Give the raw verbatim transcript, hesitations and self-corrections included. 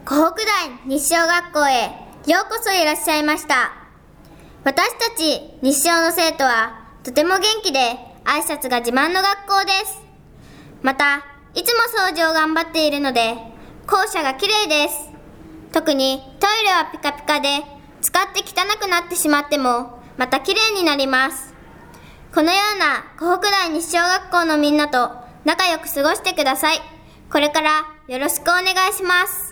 湖北大西小学校へようこそいらっしゃいました。私たち西小の生徒はとても元気で挨拶が自慢の学校です。またいつも掃除を頑張っているので校舎がきれいです。特にトイレはピカピカで使って汚くなってしまってもまたきれいになります。このような湖北大西小学校のみんなと仲良く過ごしてください。これからよろしくお願いします。